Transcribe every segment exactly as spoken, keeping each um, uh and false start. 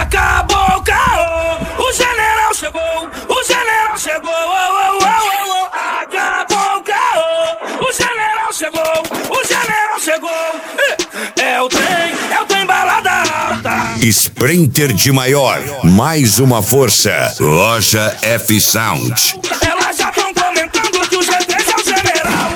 Acabou o caô, o general chegou, o general chegou, oh, oh, oh, oh. Acabou o caô, o general chegou, o general chegou. É o trem, é o trem balada alta. Sprinter de maior, mais uma força. Loja F Sound. Elas já tão comentando que o G três é o general.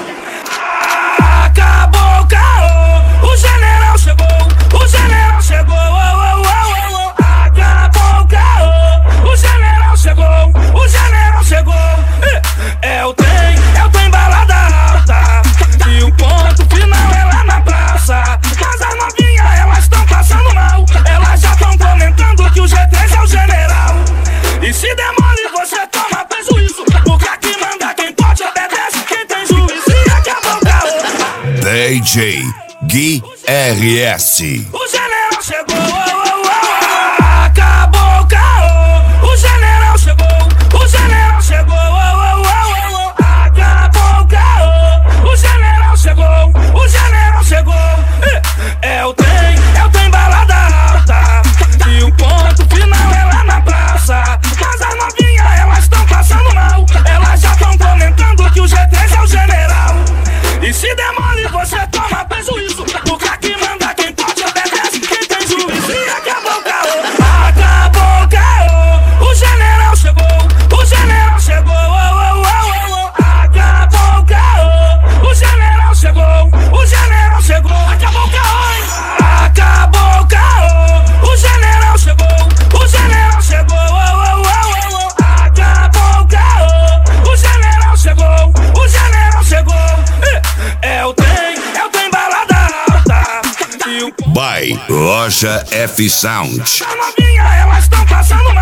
Acabou o caô, o general chegou, o general chegou, oh, oh, oh, oh. Acabou o caô, o general chegou, o general chegou. É o trem, é o trem balada alta. E o ponto final é lá na praça. Mas as novinhas, elas estão passando mal. Elas já tão comentando que o G três é o general. E se demole você toma prejuízo, porque aqui manda quem pode, obedece quem tem juízo. E acabou o caô. D J Gui R S. O general chegou, oh, oh, oh. Acabou o caô, o general chegou, o general chegou, oh, oh, oh, oh. Acabou o caô, o general chegou, o general chegou. É o trem, é o trem balada alta. E o ponto final é lá na praça. Mas as novinhas, elas estão passando mal. Elas já estão comentando que o G três é o general. E se demole você toma prejuízo, porque aqui manda quem pode, obedece quem tem juízo. E acabou o caô, acabou o caô, o general chegou, o general chegou, oh, oh, oh, oh. Acabou o caô, o general chegou, o general chegou. Acabou o caô, hein? Acabou o caô, o general chegou, o general chegou, oh, oh, oh, oh. Acabou o caô, o general chegou, o general chegou. É o trem, é o trem balada alta. E o By Loja F Sound. a novinha, elas estão passando mal.